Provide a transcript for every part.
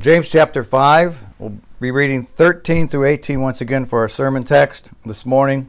James chapter 5. We'll be reading 13 through 18 once again for our sermon text this morning.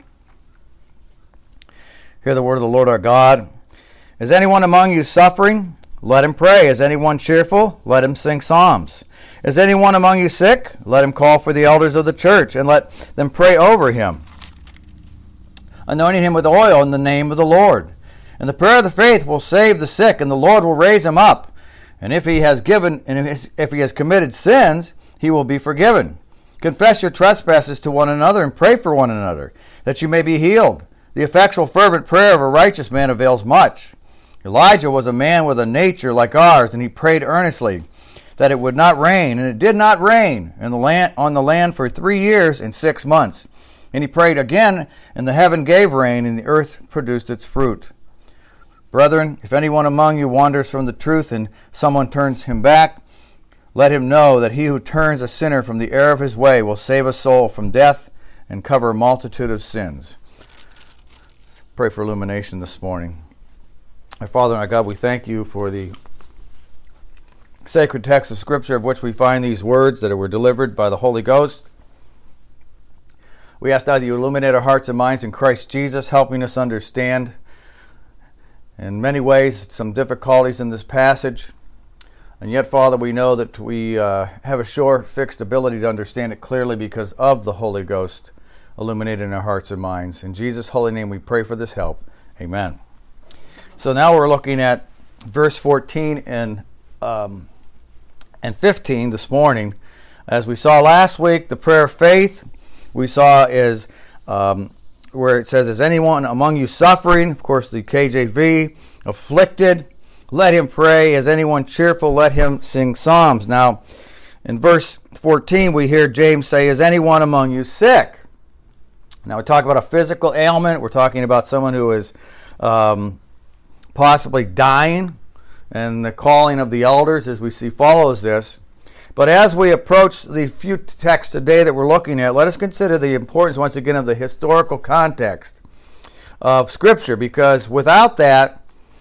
Hear the word of the Lord our God. Is anyone among you suffering? Let him pray. Is anyone cheerful? Let him sing psalms. Is anyone among you sick? Let him call for the elders of the church, and let them pray over him, anointing him with oil in the name of the Lord. And the prayer of the faith will save the sick, and the Lord will raise him up. And if he has committed sins, he will be forgiven. Confess your trespasses to one another and pray for one another, that you may be healed. The effectual fervent prayer of a righteous man avails much. Elijah was a man with a nature like ours, and he prayed earnestly that it would not rain, and it did not rain on the land for 3 years and 6 months. And he prayed again, and the heaven gave rain, and the earth produced its fruit. Brethren, if anyone among you wanders from the truth and someone turns him back, let him know that he who turns a sinner from the error of his way will save a soul from death and cover a multitude of sins. Let's pray for illumination this morning. Our Father and our God, we thank you for the sacred text of Scripture of which we find these words that were delivered by the Holy Ghost. We ask now that you illuminate our hearts and minds in Christ Jesus, helping us understand in many ways some difficulties in this passage. And yet, Father, we know that we have a sure, fixed ability to understand it clearly because of the Holy Ghost illuminating our hearts and minds. In Jesus' holy name we pray for this help. Amen. So now we're looking at verse 14 and 15 this morning. As we saw last week, the prayer of faith we saw is where it says, is anyone among you suffering? Of course, the KJV, afflicted, let him pray. Is anyone cheerful? Let him sing psalms. Now, in verse 14, we hear James say, is anyone among you sick? Now, we talk about a physical ailment. We're talking about someone who is possibly dying, and the calling of the elders, as we see, follows this. But as we approach the few texts today that we're looking at, let us consider the importance, once again, of the historical context of Scripture, because without that,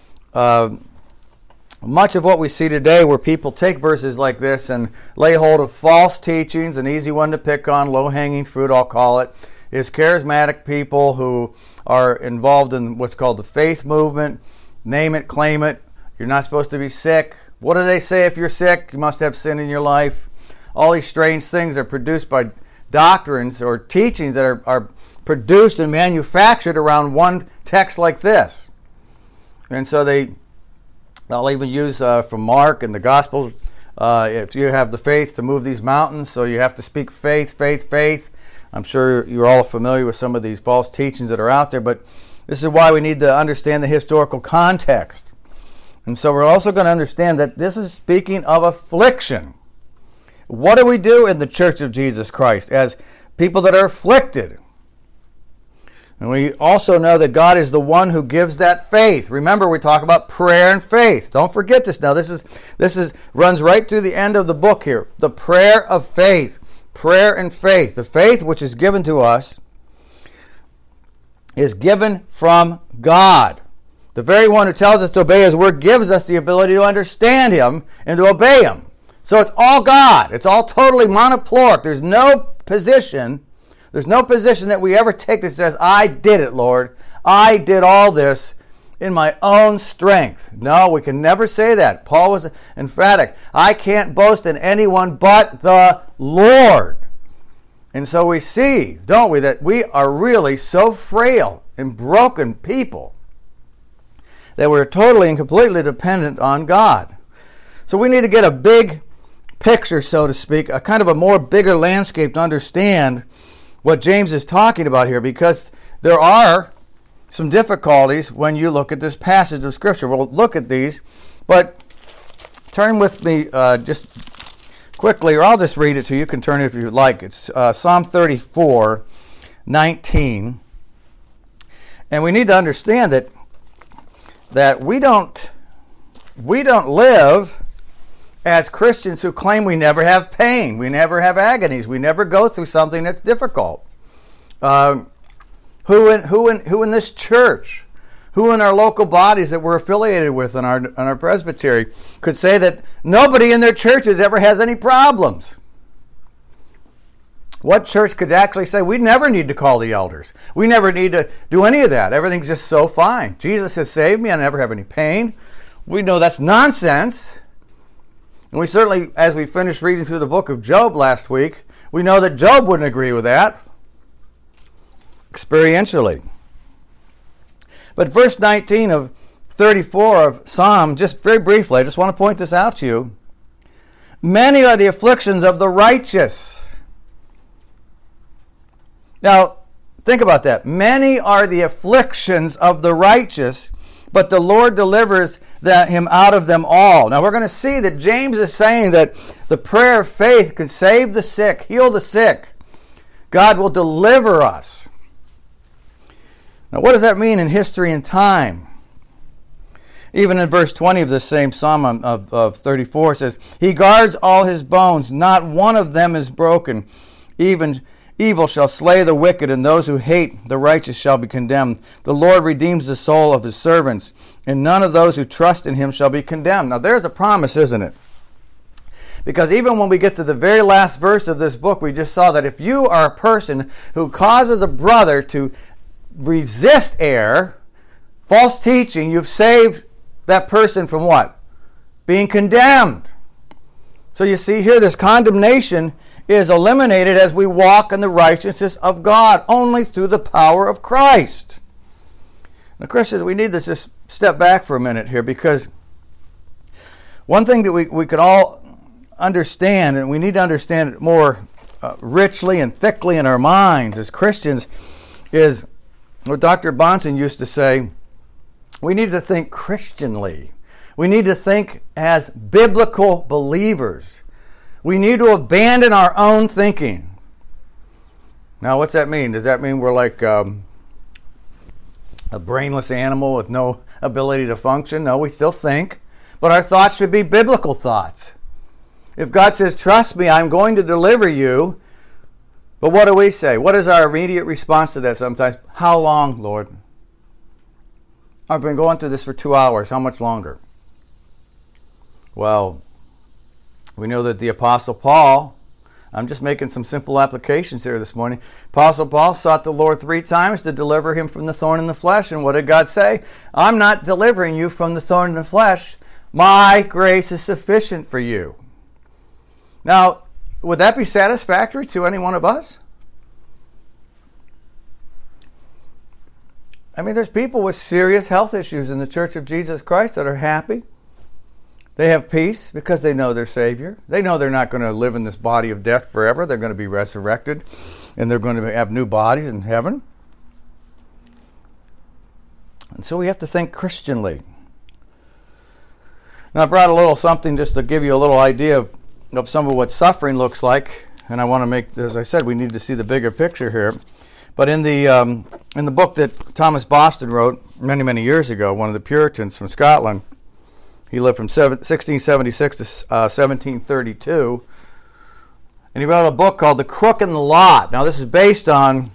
much of what we see today where people take verses like this and lay hold of false teachings, an easy one to pick on, low-hanging fruit, I'll call it, is charismatic people who are involved in what's called the faith movement. Name it, claim it. You're not supposed to be sick. What do they say if you're sick? You must have sin in your life. All these strange things are produced by doctrines or teachings that are produced and manufactured around one text like this. And so they'll even use from Mark and the Gospels, if you have the faith to move these mountains, so you have to speak faith, faith, faith. I'm sure you're all familiar with some of these false teachings that are out there, but this is why we need to understand the historical context. And so we're also going to understand that this is speaking of affliction. What do we do in the Church of Jesus Christ as people that are afflicted? And we also know that God is the one who gives that faith. Remember, we talk about prayer and faith. Don't forget this now. This runs right through the end of the book here. The prayer of faith. Prayer and faith. The faith which is given to us is given from God. The very one who tells us to obey his word gives us the ability to understand him and to obey him. So it's all God. It's all totally monoploric. There's no position that we ever take that says, I did it, Lord. I did all this in my own strength. No, we can never say that. Paul was emphatic. I can't boast in anyone but the Lord. And so we see, don't we, that we are really so frail and broken people that we're totally and completely dependent on God. So we need to get a big picture, so to speak, a kind of a more bigger landscape to understand what James is talking about here, because there are some difficulties when you look at this passage of Scripture. We'll look at these, but turn with me just quickly, or I'll just read it to you. You can turn it if you like. It's Psalm 34, 19. And we need to understand that we don't live as Christians who claim we never have pain, we never have agonies, we never go through something that's difficult. Who in this church Who in our local bodies that we're affiliated with in our presbytery could say that nobody in their churches ever has any problems? What church could actually say, we never need to call the elders? We never need to do any of that. Everything's just so fine. Jesus has saved me. I never have any pain. We know that's nonsense. And we certainly, as we finished reading through the book of Job last week, we know that Job wouldn't agree with that experientially. But verse 19 of 34 of Psalm, just very briefly, I just want to point this out to you. Many are the afflictions of the righteous. Now, think about that. Many are the afflictions of the righteous, but the Lord delivers him out of them all. Now, we're going to see that James is saying that the prayer of faith can save the sick, heal the sick. God will deliver us. Now, what does that mean in history and time? Even in verse 20 of the same Psalm of 34, it says, He guards all his bones, not one of them is broken. Even evil shall slay the wicked, and those who hate the righteous shall be condemned. The Lord redeems the soul of his servants, and none of those who trust in him shall be condemned. Now there's a promise, isn't it? Because even when we get to the very last verse of this book, we just saw that if you are a person who causes a brother to resist error, false teaching, you've saved that person from what? Being condemned. So you see here, this condemnation is eliminated as we walk in the righteousness of God, only through the power of Christ. Now, Christians, we need to just step back for a minute here, because one thing that we could all understand, and we need to understand it more richly and thickly in our minds as Christians, is what Dr. Bonson used to say: we need to think Christianly. We need to think as biblical believers. We need to abandon our own thinking. Now, what's that mean? Does that mean we're like a brainless animal with no ability to function? No, we still think, but our thoughts should be biblical thoughts. If God says, trust me, I'm going to deliver you, but what do we say? What is our immediate response to that sometimes? How long, Lord? I've been going through this for 2 hours. How much longer? Well, we know that the Apostle Paul, I'm just making some simple applications here this morning. Apostle Paul sought the Lord 3 times to deliver him from the thorn in the flesh. And what did God say? I'm not delivering you from the thorn in the flesh. My grace is sufficient for you. Now, would that be satisfactory to any one of us? I mean, there's people with serious health issues in the Church of Jesus Christ that are happy. They have peace because they know their Savior. They know they're not going to live in this body of death forever. They're going to be resurrected, and they're going to have new bodies in heaven. And so we have to think Christianly. Now, I brought a little something just to give you a little idea of some of what suffering looks like. And I want to make, as I said, we need to see the bigger picture here. But in the book that Thomas Boston wrote many, many years ago, one of the Puritans from Scotland, he lived from 1676 to 1732, and he wrote a book called The Crook and the Lot. Now, this is based on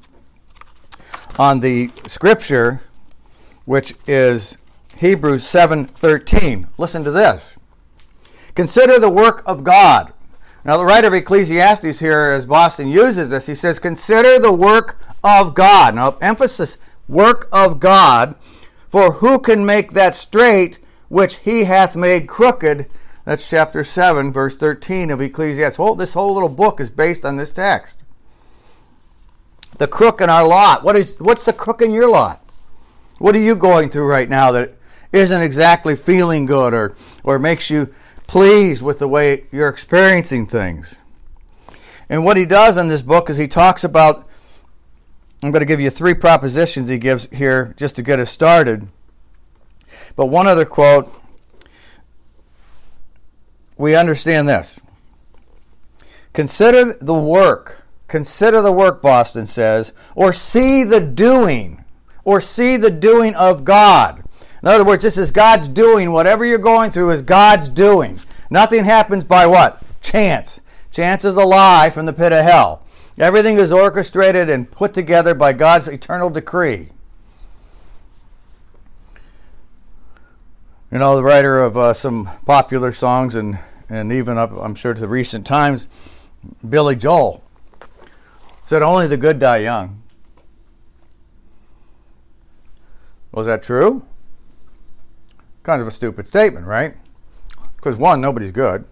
the scripture, which is Hebrews 7:13. Listen to this. Consider the work of God. Now, the writer of Ecclesiastes here, as Boston uses this, he says, consider the work of God. Now, emphasis, work of God, for who can make that straight which he hath made crooked? That's chapter 7, verse 13 of Ecclesiastes. This whole little book is based on this text. The crook in our lot. What's the crook in your lot? What are you going through right now that isn't exactly feeling good or makes you pleased with the way you're experiencing things? And what he does in this book is he talks about, I'm going to give you 3 propositions he gives here just to get us started. But one other quote, we understand this. Consider the work, Boston says, or see the doing of God. In other words, this is God's doing. Whatever you're going through is God's doing. Nothing happens by what? Chance. Chance is a lie from the pit of hell. Everything is orchestrated and put together by God's eternal decree. You know, the writer of some popular songs and even up, I'm sure, to recent times, Billy Joel, said only the good die young. Was that true? Kind of a stupid statement, right? Because one, nobody's good.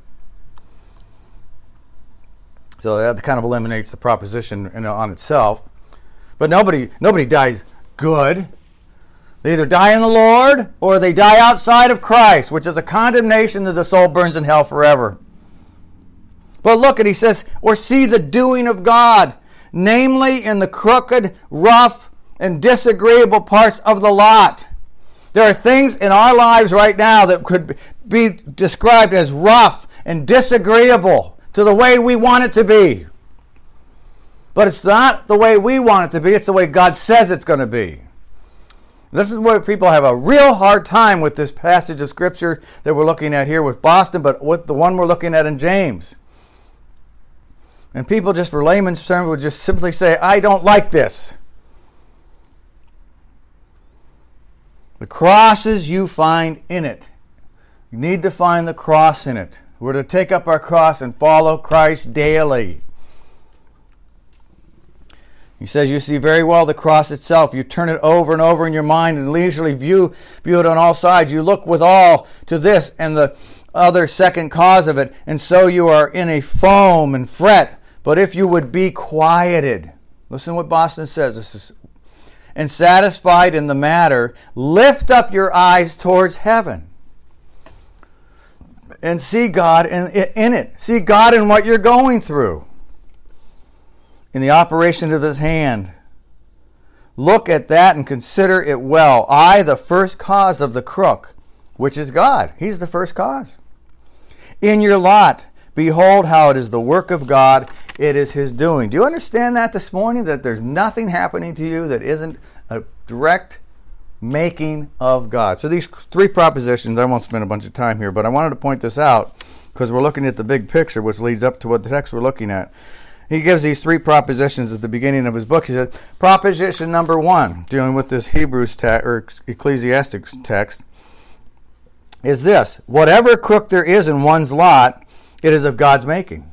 So that kind of eliminates the proposition on itself. But nobody dies good. They either die in the Lord or they die outside of Christ, which is a condemnation that the soul burns in hell forever. But look, he says, or see the doing of God, namely in the crooked, rough, and disagreeable parts of the lot. There are things in our lives right now that could be described as rough and disagreeable to the way we want it to be. But it's not the way we want it to be, it's the way God says it's going to be. This is where people have a real hard time with this passage of Scripture that we're looking at here with Boston, but with the one we're looking at in James. And people just for layman's terms would just simply say, I don't like this. The crosses you find in it. You need to find the cross in it. We're to take up our cross and follow Christ daily. He says you see very well the cross itself. You turn it over and over in your mind and leisurely view it on all sides. You look with all to this and the other second cause of it, and so you are in a foam and fret. But if you would be quieted, listen to what Boston says, and satisfied in the matter, lift up your eyes towards heaven. And see God in it. See God in what you're going through. In the operation of His hand. Look at that and consider it well. I, the first cause of the crook, which is God. He's the first cause. In your lot, behold how it is the work of God. It is His doing. Do you understand that this morning? That there's nothing happening to you that isn't a direct making of God. So these three propositions, I won't spend a bunch of time here, but I wanted to point this out because we're looking at the big picture, which leads up to what the text we're looking at. He gives these three propositions at the beginning of his book. He said, proposition number 1, dealing with this Hebrews text or Ecclesiastes text, is this: whatever crook there is in one's lot, it is of God's making.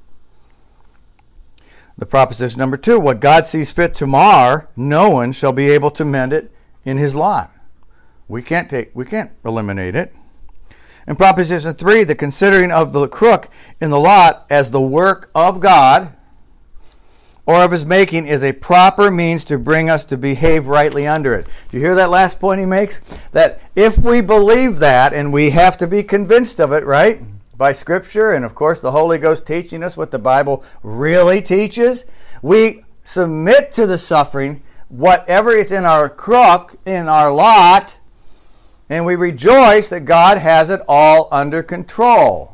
The proposition number 2, what God sees fit to mar, no one shall be able to mend it in his lot. We can't eliminate it. And proposition 3, the considering of the crook in the lot as the work of God or of His making is a proper means to bring us to behave rightly under it. Do you hear that last point he makes? That if we believe that, and we have to be convinced of it, right? By Scripture, and of course the Holy Ghost teaching us what the Bible really teaches, we submit to the suffering, whatever is in our crook, in our lot, and we rejoice that God has it all under control.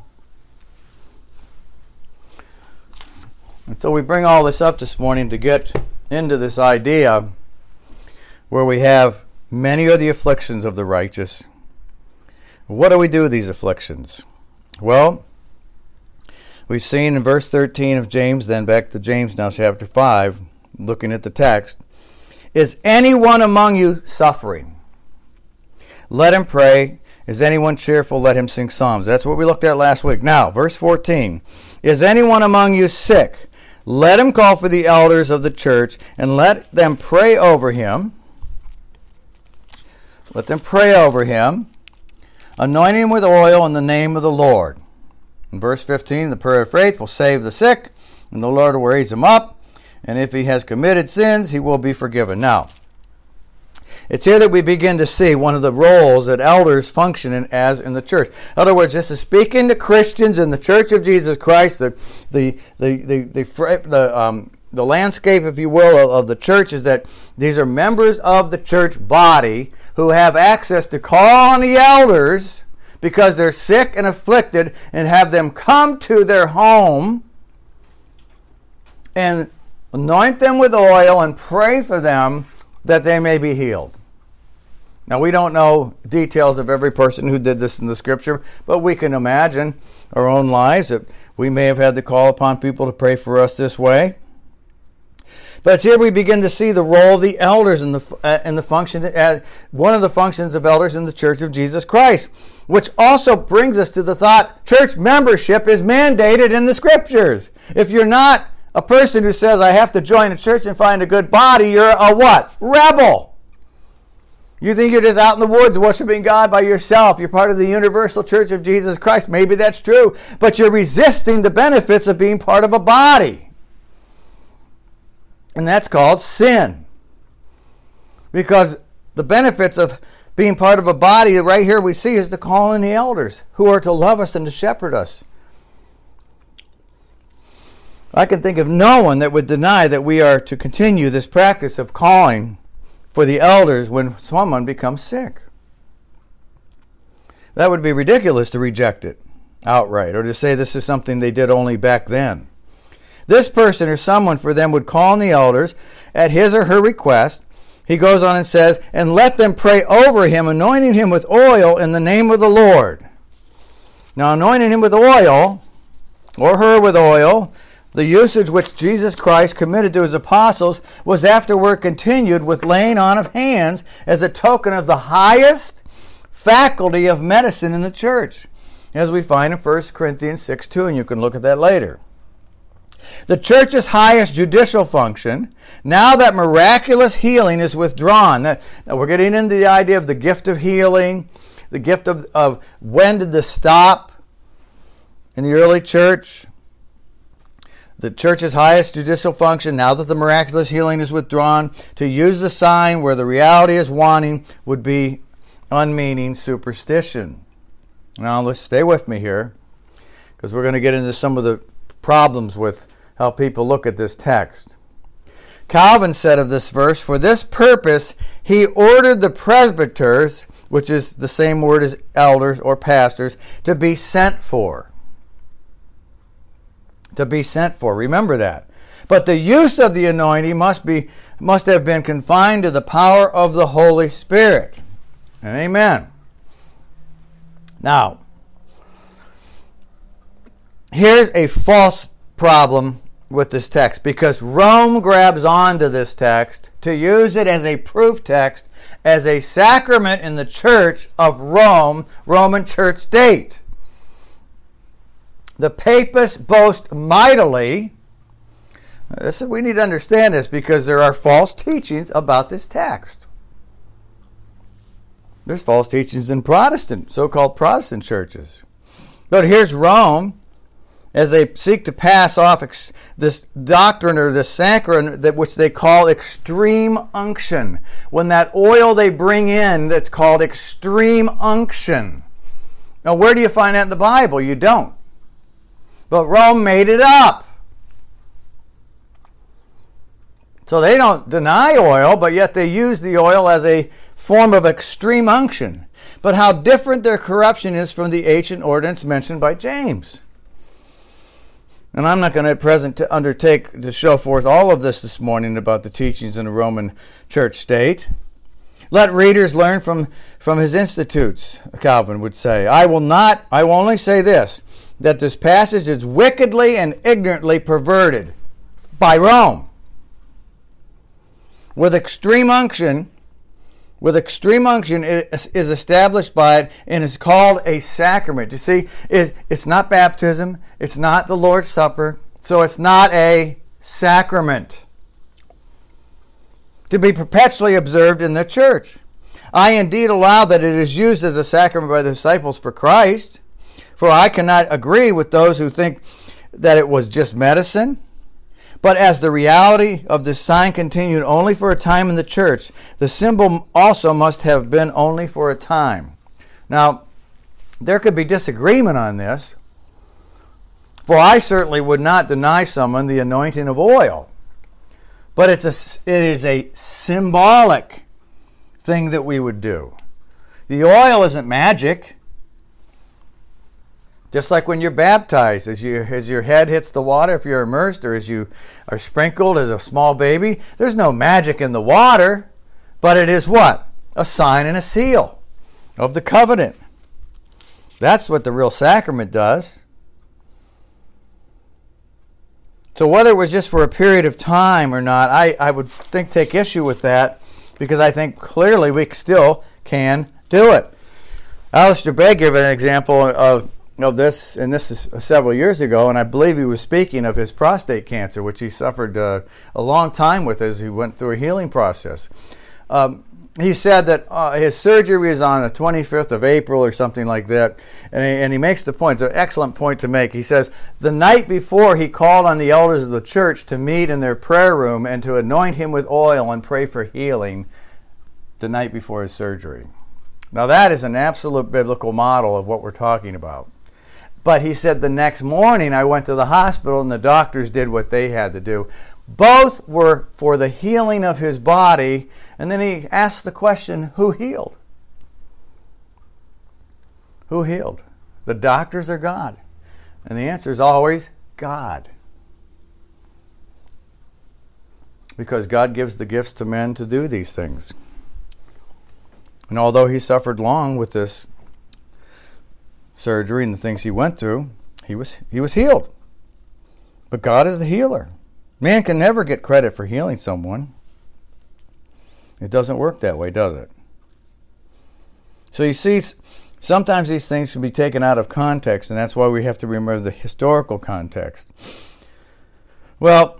And so we bring all this up this morning to get into this idea where we have many are the afflictions of the righteous. What do we do with these afflictions? Well, we've seen in verse 13 of James, then back to James now, chapter 5, looking at the text. Is anyone among you suffering? Let him pray. Is anyone cheerful? Let him sing psalms. That's what we looked at last week. Now, verse 14. Is anyone among you sick? Let him call for the elders of the church and let them pray over him. Let them pray over him, anointing him with oil in the name of the Lord. In verse 15, the prayer of faith will save the sick, and the Lord will raise him up. And if he has committed sins, he will be forgiven. Now, it's here that we begin to see one of the roles that elders function in as in the church. In other words, this is speaking to Christians in the Church of Jesus Christ. The landscape, if you will, of the church is that these are members of the church body who have access to call on the elders because they're sick and afflicted and have them come to their home and anoint them with oil and pray for them that they may be healed. Now, we don't know details of every person who did this in the Scripture, but we can imagine our own lives that we may have had to call upon people to pray for us this way. But here we begin to see the role of the elders in the function, one of the functions of elders in the Church of Jesus Christ, which also brings us to the thought church membership is mandated in the Scriptures. If you're not a person who says, I have to join a church and find a good body, you're a what? Rebel. You think you're just out in the woods worshiping God by yourself. You're part of the universal church of Jesus Christ. Maybe that's true, but you're resisting the benefits of being part of a body. And that's called sin. Because the benefits of being part of a body right here we see is the calling the elders who are to love us and to shepherd us. I can think of no one that would deny that we are to continue this practice of calling for the elders when someone becomes sick. That would be ridiculous to reject it outright or to say this is something they did only back then. This person or someone for them would call on the elders at his or her request. He goes on and says, and let them pray over him, anointing him with oil in the name of the Lord. Now, anointing him with oil, or her with oil, the usage which Jesus Christ committed to his apostles was afterward continued with laying on of hands as a token of the highest faculty of medicine in the church, as we find in 1 Corinthians 6:2, and you can look at that later. The church's highest judicial function, now that miraculous healing is withdrawn. Now we're getting into the idea of the gift of healing, the gift of when did this stop in the early church. The church's highest judicial function, now that the miraculous healing is withdrawn, to use the sign where the reality is wanting would be unmeaning superstition. Now let's stay with me here, because we're going to get into some of the problems with how people look at this text. Calvin said of this verse, for this purpose he ordered the presbyters, which is the same word as elders or pastors, to be sent for. To be sent for. Remember that. But the use of the anointing must have been confined to the power of the Holy Spirit. And amen. Now, here's a false problem with this text, because Rome grabs onto this text to use it as a proof text, as a sacrament in the church of Rome, Roman church state. The papists boast mightily. We need to understand this because there are false teachings about this text. There's false teachings in Protestant, so-called Protestant churches. But here's Rome, as they seek to pass off this doctrine or this sacrament that which they call extreme unction. When that oil they bring in, that's called extreme unction. Now, where do you find that in the Bible? You don't. But Rome made it up. So they don't deny oil, but yet they use the oil as a form of extreme unction. But how different their corruption is from the ancient ordinance mentioned by James. And I'm not going to at present to undertake to show forth all of this morning about the teachings in the Roman church state. Let readers learn from his institutes, Calvin would say. I will only say this, that this passage is wickedly and ignorantly perverted by Rome. With extreme unction, it is established by it and is called a sacrament. You see, it's not baptism, it's not the Lord's Supper, so it's not a sacrament to be perpetually observed in the church. I indeed allow that it is used as a sacrament by the disciples for Christ, for I cannot agree with those who think that it was just medicine. But as the reality of this sign continued only for a time in the church, the symbol also must have been only for a time. Now, there could be disagreement on this, for I certainly would not deny someone the anointing of oil. But it is a symbolic thing that we would do. The oil isn't magic. Just like when you're baptized, as your head hits the water, if you're immersed, or as you are sprinkled as a small baby, there's no magic in the water, but it is what? A sign and a seal of the covenant. That's what the real sacrament does. So whether it was just for a period of time or not, I would take issue with that, because I think clearly we still can do it. Alistair Begg gave an example of this, and this is several years ago, and I believe he was speaking of his prostate cancer, which he suffered a long time with as he went through a healing process. He said that his surgery was on the 25th of April or something like that, and he makes the point, it's an excellent point to make. He says, the night before he called on the elders of the church to meet in their prayer room and to anoint him with oil and pray for healing the night before his surgery. Now that is an absolute biblical model of what we're talking about. But he said the next morning I went to the hospital and the doctors did what they had to do. Both were for the healing of his body. And then he asked the question, who healed? Who healed? The doctors or God? And the answer is always God. Because God gives the gifts to men to do these things. And although he suffered long with this surgery and the things he went through, he was healed. But God is the healer. Man can never get credit for healing someone. It doesn't work that way, does it? So you see, sometimes these things can be taken out of context, and that's why we have to remember the historical context. Well,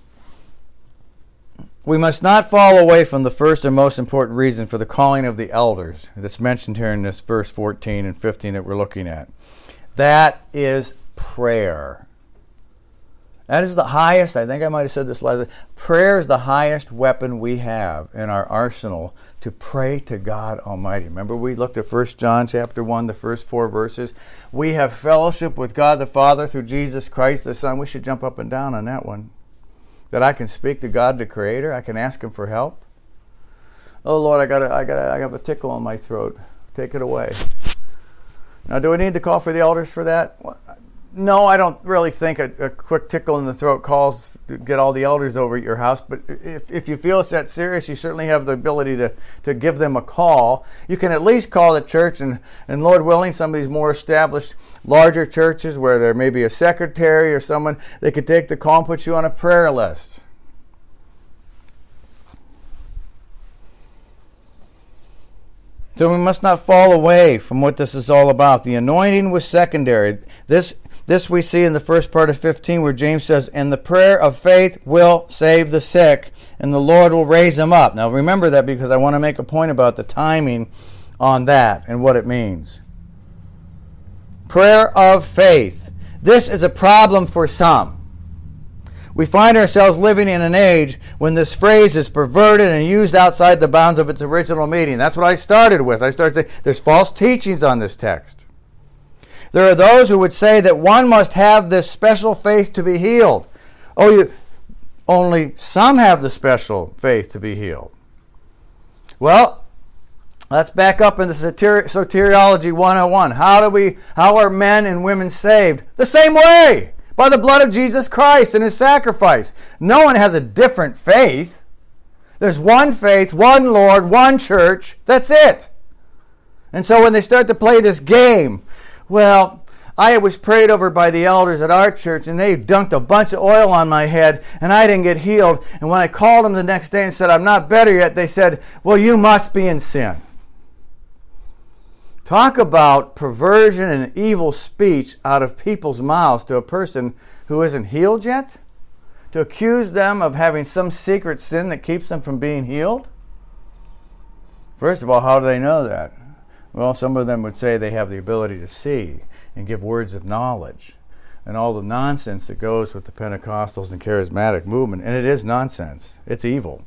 we must not fall away from the first and most important reason for the calling of the elders that's mentioned here in this verse 14 and 15 that we're looking at. That is prayer. That is the highest, I think I might have said this last, prayer is the highest weapon we have in our arsenal to pray to God Almighty. Remember we looked at 1 John chapter 1, the first 4 verses. We have fellowship with God the Father through Jesus Christ the Son. We should jump up and down on that one. That I can speak to God the Creator. I can ask Him for help. Oh Lord, I got a tickle in my throat. Take it away. Now, do we need to call for the elders for that? No, I don't really think a quick tickle in the throat calls to get all the elders over at your house. But if you feel it's that serious, you certainly have the ability to give them a call. You can at least call the church, and Lord willing, some of these more established, larger churches where there may be a secretary or someone, they could take the call and put you on a prayer list. So we must not fall away from what this is all about. The anointing was secondary. This we see in the first part of 15 where James says, and the prayer of faith will save the sick, and the Lord will raise them up. Now remember that, because I want to make a point about the timing on that and what it means. Prayer of faith. This is a problem for some. We find ourselves living in an age when this phrase is perverted and used outside the bounds of its original meaning. That's what I started with. I started saying there's false teachings on this text. There are those who would say that one must have this special faith to be healed. Only some have the special faith to be healed. Well, let's back up into Soteriology 101. How are men and women saved? The same way, by the blood of Jesus Christ and His sacrifice. No one has a different faith. There's one faith, one Lord, one church. That's it. And so when they start to play this game, well, I was prayed over by the elders at our church, and they dunked a bunch of oil on my head, and I didn't get healed. And when I called them the next day and said, I'm not better yet, they said, well, you must be in sin. Talk about perversion and evil speech out of people's mouths to a person who isn't healed yet? To accuse them of having some secret sin that keeps them from being healed? First of all, how do they know that? Well, some of them would say they have the ability to see and give words of knowledge and all the nonsense that goes with the Pentecostals and charismatic movement. And it is nonsense. It's evil.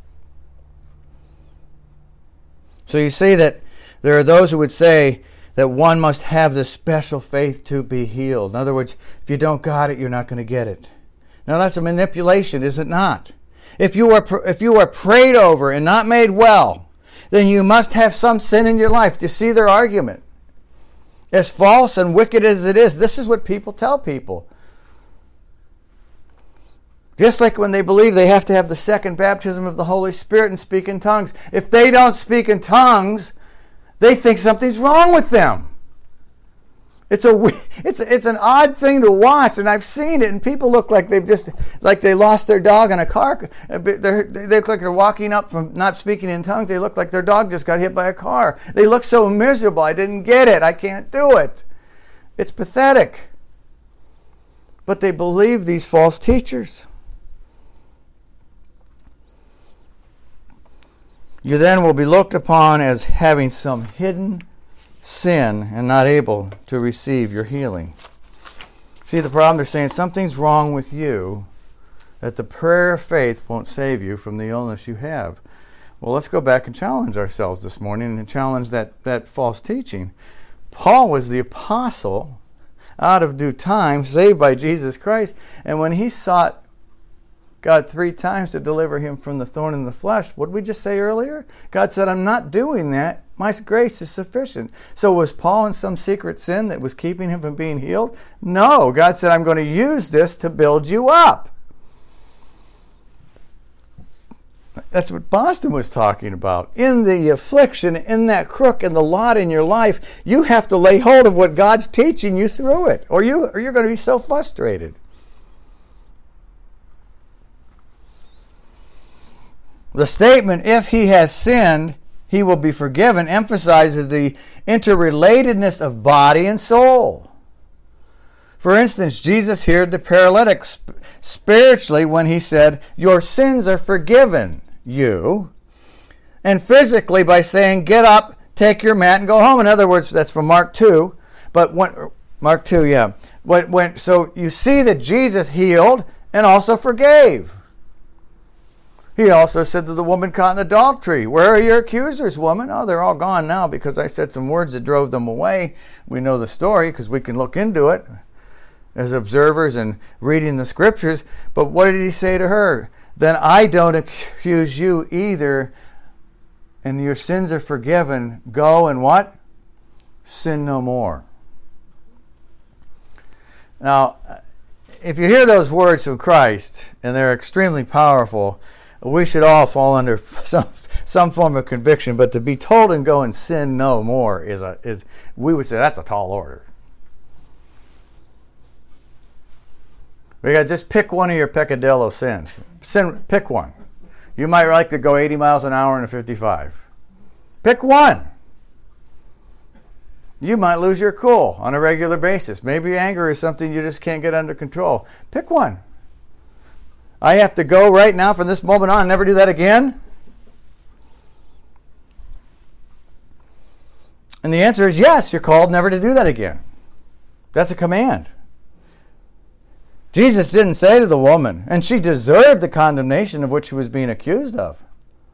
So you see that there are those who would say that one must have this special faith to be healed. In other words, if you don't got it, you're not going to get it. Now that's a manipulation, is it not? If you are prayed over and not made well, then you must have some sin in your life. Do you see their argument? As false and wicked as it is, this is what people tell people. Just like when they believe they have to have the second baptism of the Holy Spirit and speak in tongues. If they don't speak in tongues, they think something's wrong with them. It's an odd thing to watch, and I've seen it, and people look like they lost their dog in a car. They look like they're walking up from not speaking in tongues. They look like their dog just got hit by a car. They look so miserable. I didn't get it. I can't do it. It's pathetic. But they believe these false teachers. You then will be looked upon as having some hidden sin and not able to receive your healing. See the problem? They're saying something's wrong with you, that the prayer of faith won't save you from the illness you have. Well, let's go back and challenge ourselves this morning and challenge that false teaching. Paul was the apostle out of due time, saved by Jesus Christ, and when he sought God 3 times to deliver him from the thorn in the flesh, what did we just say earlier? God said, I'm not doing that. My grace is sufficient. So was Paul in some secret sin that was keeping him from being healed? No. God said, I'm going to use this to build you up. That's what Boston was talking about. In the affliction, in that crook, in the lot in your life, you have to lay hold of what God's teaching you through it, or you're going to be so frustrated. The statement, if he has sinned, he will be forgiven, emphasizes the interrelatedness of body and soul. For instance, Jesus healed the paralytic spiritually when he said, your sins are forgiven you. And physically by saying, get up, take your mat, and go home. In other words, that's from Mark 2. Mark 2, yeah. So you see that Jesus healed and also forgave. He also said to the woman caught in adultery, where are your accusers, woman? Oh, they're all gone now because I said some words that drove them away. We know the story because we can look into it as observers and reading the scriptures. But what did he say to her? Then I don't accuse you either, and your sins are forgiven. Go and what? Sin no more. Now, if you hear those words from Christ, and they're extremely powerful, we should all fall under some form of conviction, but to be told and go and sin no more is we would say that's a tall order. We got to just pick one of your peccadillo sins. Pick one. You might like to go 80 miles an hour in a 55. Pick one. You might lose your cool on a regular basis. Maybe anger is something you just can't get under control. Pick one. I have to go right now from this moment on and never do that again? And the answer is yes, you're called never to do that again. That's a command. Jesus didn't say to the woman, and she deserved the condemnation of which she was being accused of.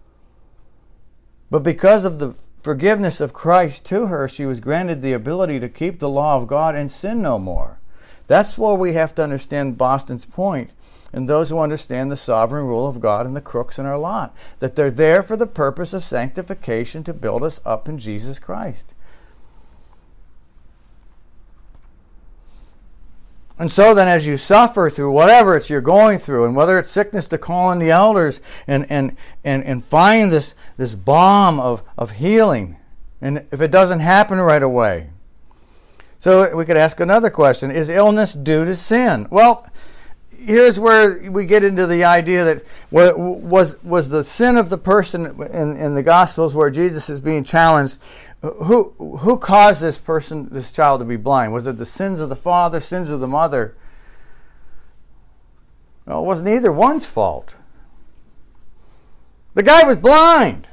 But because of the forgiveness of Christ to her, she was granted the ability to keep the law of God and sin no more. That's where we have to understand Boston's point, and those who understand the sovereign rule of God and the crooks in our lot, that they're there for the purpose of sanctification to build us up in Jesus Christ. And so then as you suffer through whatever it's you're going through, and whether it's sickness, to call in the elders and find this balm of healing, and if it doesn't happen right away. So we could ask another question, is illness due to sin? Well, here's where we get into the idea that was the sin of the person in the Gospels where Jesus is being challenged. Who caused this child to be blind? Was it the sins of the father, sins of the mother? Well, it wasn't either one's fault. The guy was blind.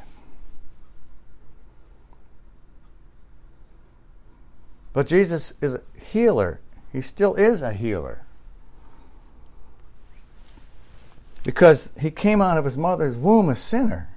But Jesus is a healer. He still is a healer. Because he came out of his mother's womb a sinner.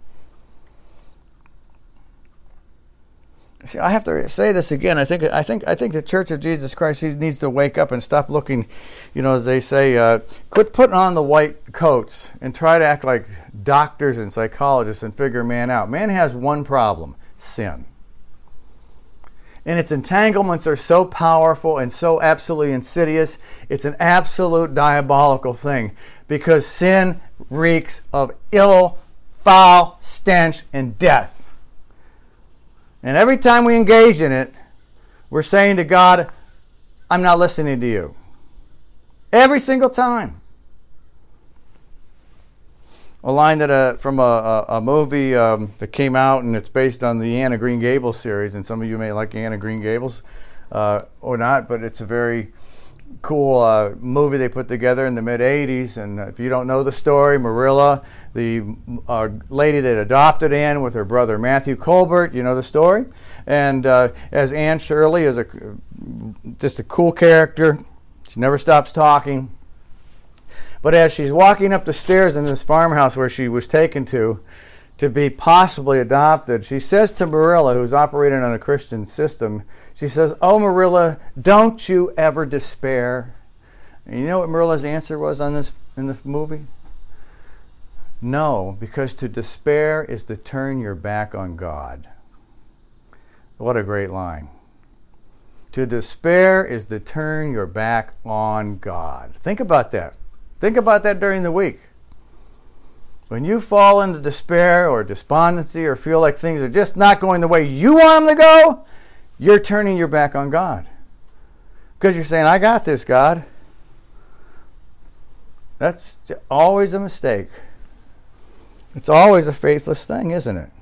See, I have to say this again. I think the Church of Jesus Christ needs to wake up and stop looking, as they say, quit putting on the white coats and try to act like doctors and psychologists and figure man out. Man has one problem: sin. And its entanglements are so powerful and so absolutely insidious. It's an absolute diabolical thing, because sin reeks of ill, foul stench and death. And every time we engage in it, we're saying to God, I'm not listening to you. Every single time. A line that from a movie that came out, and it's based on the Anne of Green Gables series, and some of you may like Anne of Green Gables or not, but it's a very cool movie they put together in the mid-'80s. And if you don't know the story, Marilla, the lady that adopted Anne with her brother Matthew Colbert, you know the story. And as Anne Shirley is just a cool character. She never stops talking. But as she's walking up the stairs in this farmhouse where she was taken to be possibly adopted, she says to Marilla, who's operating on a Christian system, she says, "Oh, Marilla, don't you ever despair." And you know what Marilla's answer was in the movie? No, because to despair is to turn your back on God. What a great line. To despair is to turn your back on God. Think about that. Think about that during the week. When you fall into despair or despondency or feel like things are just not going the way you want them to go, you're turning your back on God. Because you're saying, I got this, God. That's always a mistake. It's always a faithless thing, isn't it?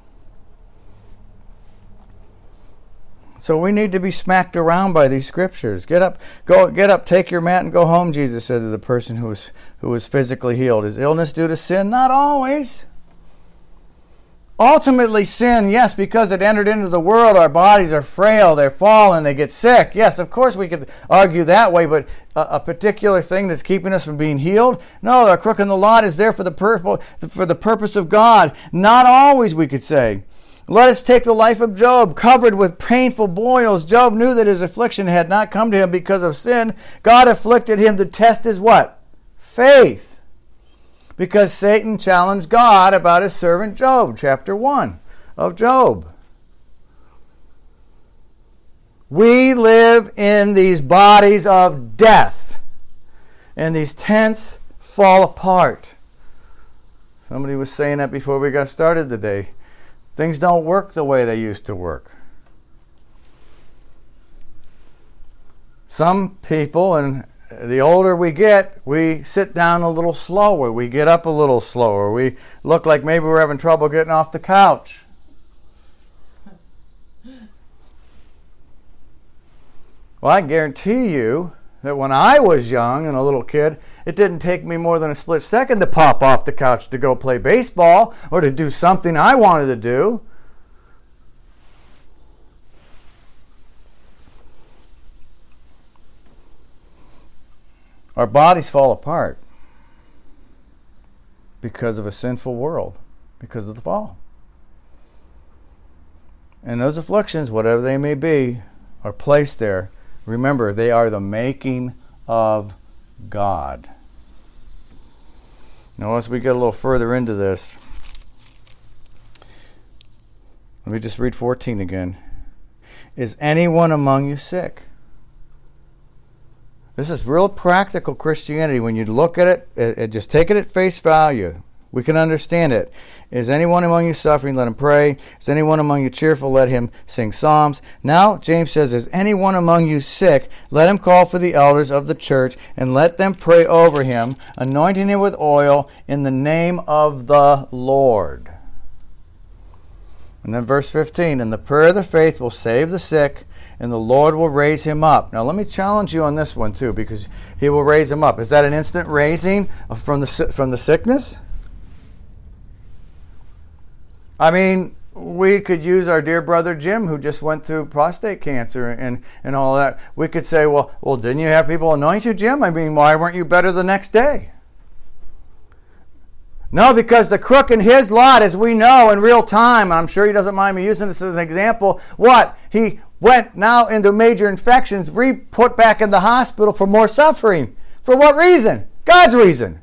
So we need to be smacked around by these scriptures. Get up, take your mat and go home, Jesus said to the person who was physically healed. Is illness due to sin? Not always. Ultimately sin, yes, because it entered into the world. Our bodies are frail, they're fallen, they get sick. Yes, of course we could argue that way, but a particular thing that's keeping us from being healed? No, our crook in the lot is there for the purpose of God. Not always, we could say. Let us take the life of Job, covered with painful boils. Job knew that his affliction had not come to him because of sin. God afflicted him to test his what? Faith. Because Satan challenged God about his servant Job, chapter 1 of Job. We live in these bodies of death, and these tents fall apart. Somebody was saying that before we got started today. Things don't work the way they used to work. Some people, and the older we get, we sit down a little slower. We get up a little slower. We look like maybe we're having trouble getting off the couch. Well, I guarantee you that when I was young and a little kid, it didn't take me more than a split second to pop off the couch to go play baseball or to do something I wanted to do. Our bodies fall apart because of a sinful world, because of the fall. And those afflictions, whatever they may be, are placed there. Remember, they are the making of God. Now, as we get a little further into this, let me just read 14 again. Is anyone among you sick? This is real practical Christianity. When you look at it, just take it at face value. We can understand it. Is anyone among you suffering? Let him pray. Is anyone among you cheerful? Let him sing psalms. Now, James says, is anyone among you sick? Let him call for the elders of the church and let them pray over him, anointing him with oil in the name of the Lord. And then verse 15, and the prayer of the faith will save the sick, and the Lord will raise him up. Now, let me challenge you on this one, too, because he will raise him up. Is that an instant raising from the sickness? I mean, we could use our dear brother Jim, who just went through prostate cancer and all that. We could say, well, didn't you have people anoint you, Jim? I mean, why weren't you better the next day? No, because the crook in his lot, as we know in real time, I'm sure he doesn't mind me using this as an example, what? He went now into major infections, put back in the hospital for more suffering. For what reason? God's reason.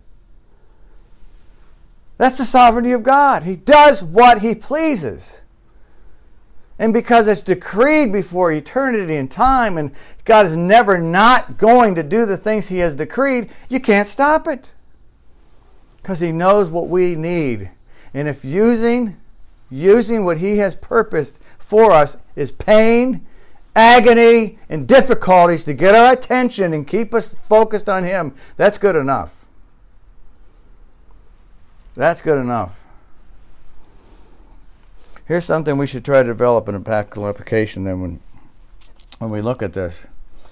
That's the sovereignty of God. He does what he pleases. And because it's decreed before eternity and time, and God is never not going to do the things he has decreed, you can't stop it. Because he knows what we need. And if using what he has purposed for us is pain agony and difficulties to get our attention and keep us focused on Him, that's good enough. That's good enough. Here's something we should try to develop in a practical application then when we look at this.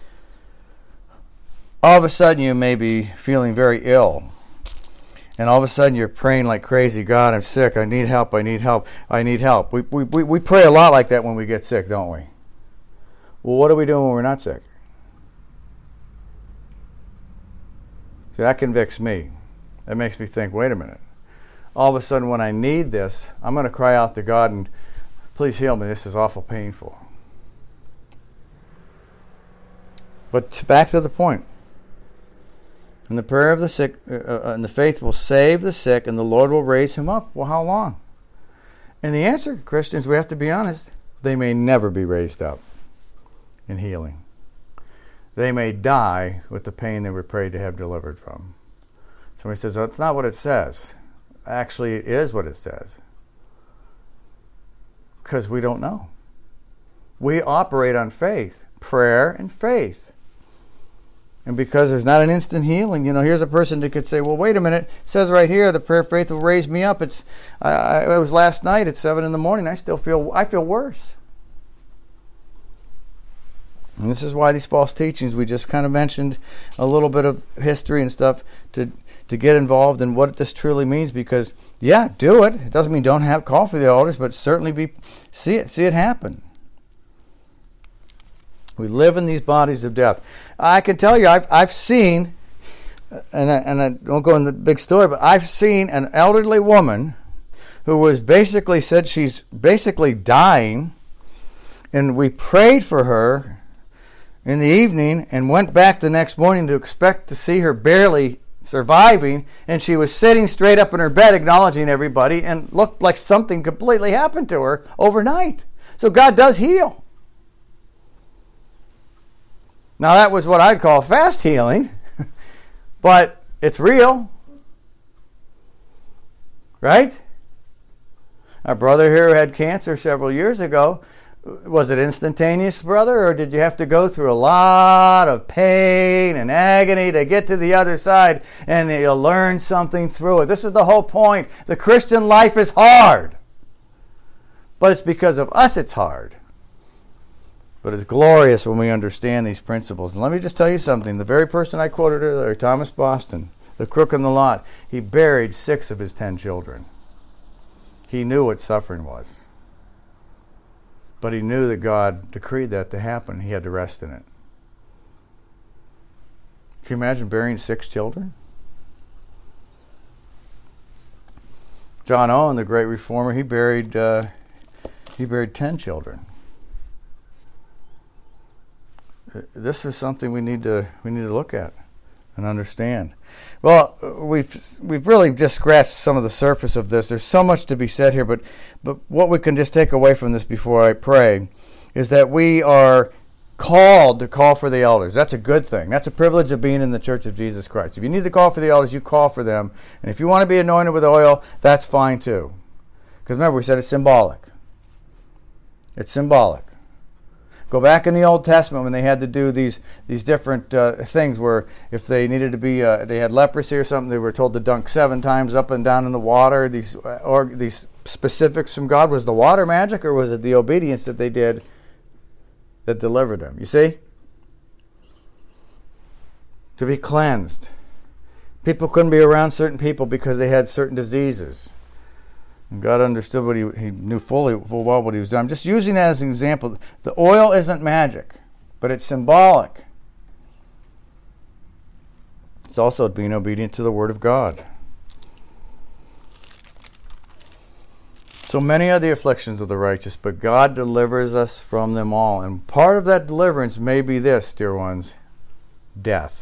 All of a sudden you may be feeling very ill. And all of a sudden you're praying like crazy, God, I'm sick, I need help, I need help, I need help. We pray a lot like that when we get sick, don't we? Well, what are we doing when we're not sick? See, that convicts me. That makes me think, wait a minute. All of a sudden when I need this, I'm going to cry out to God and please heal me. This is awful painful. But back to the point. And the prayer of the sick and the faith will save the sick, and the Lord will raise him up. Well, how long? And the answer, Christians, we have to be honest, they may never be raised up in healing. They may die with the pain they were prayed to have delivered from. Somebody says, oh, that's not what it says. Actually, it is what it says. Because we don't know. We operate on faith, prayer and faith. And because there's not an instant healing, here's a person that could say, well, wait a minute. It says right here, the prayer of faith will raise me up. It was last night at 7 in the morning. I feel worse. And this is why these false teachings, we just kind of mentioned a little bit of history and stuff to get involved in what this truly means. Because, yeah, do it. It doesn't mean don't call for the elders, but certainly see it happen. We live in these bodies of death. I can tell you, I've seen, and I won't go into the big story, but I've seen an elderly woman who was basically said she's basically dying, and we prayed for her in the evening and went back the next morning to expect to see her barely surviving, and she was sitting straight up in her bed acknowledging everybody and looked like something completely happened to her overnight. So God does heal. Now that was what I'd call fast healing, but it's real, right? Our brother here had cancer several years ago. Was it instantaneous, brother, or did you have to go through a lot of pain and agony to get to the other side and you'll learn something through it? This is the whole point. The Christian life is hard, but it's because of us it's hard. But it's glorious when we understand these principles. And let me just tell you something. The very person I quoted earlier, Thomas Boston, the crook in the lot, he buried 6 of his 10 children. He knew what suffering was. But he knew that God decreed that to happen. He had to rest in it. Can you imagine burying 6 children? John Owen, the great reformer, he buried 10 children. This is something we need to look at and understand. Well, we've really just scratched some of the surface of this. There's so much to be said here, but what we can just take away from this before I pray is that we are called to call for the elders. That's a good thing. That's a privilege of being in the Church of Jesus Christ. If you need to call for the elders, you call for them. And if you want to be anointed with oil, that's fine too. Because remember, we said it's symbolic. It's symbolic. Go back in the Old Testament when they had to do these different things where if they needed to be, they had leprosy or something, they were told to dunk 7 times up and down in the water. These specifics from God. Was the water magic or was it the obedience that they did that delivered them? You see? To be cleansed. People couldn't be around certain people because they had certain diseases. And God understood what he knew full well what he was doing. I'm just using that as an example. The oil isn't magic, but it's symbolic. It's also being obedient to the Word of God. So many are the afflictions of the righteous, but God delivers us from them all. And part of that deliverance may be this, dear ones, death.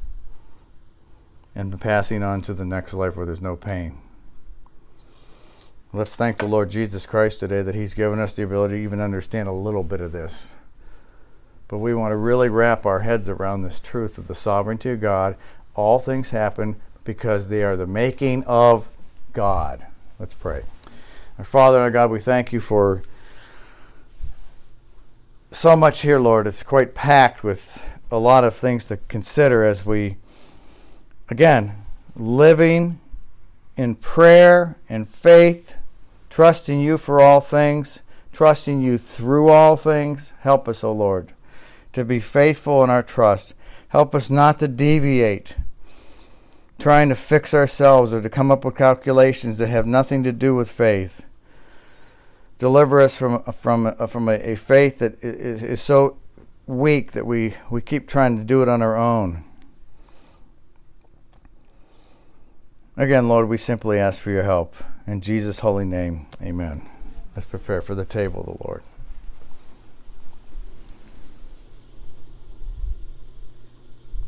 And passing on to the next life where there's no pain. Let's thank the Lord Jesus Christ today that He's given us the ability to even understand a little bit of this. But we want to really wrap our heads around this truth of the sovereignty of God. All things happen because they are the making of God. Let's pray. Our Father, our God, we thank You for so much here, Lord. It's quite packed with a lot of things to consider as we, again, living in prayer and faith, trusting you for all things, trusting you through all things. Help us, O Lord, to be faithful in our trust. Help us not to deviate, trying to fix ourselves or to come up with calculations that have nothing to do with faith. Deliver us from a faith that is so weak that we keep trying to do it on our own. Again, Lord, we simply ask for your help. In Jesus' holy name, amen. Let's prepare for the table of the Lord.